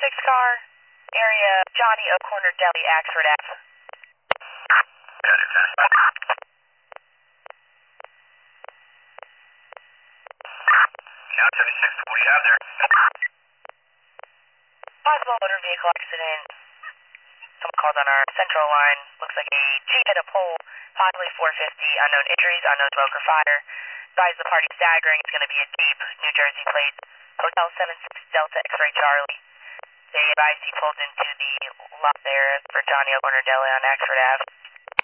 car, area Johnny O'Corner Deli, Axford Ave. Got it, 10. Now 76, what do you have there? Possible motor vehicle accident. Someone called on our central line. Looks like a Jeep hit a pole, possibly 450. Unknown injuries, unknown smoke or fire. Advise the party staggering. It's going to be a Jeep, New Jersey plate. Hotel 76 Delta X-Ray Charlie. They advised he pulled into the lot there for Johnny O'Corner Deli on Axford Ave.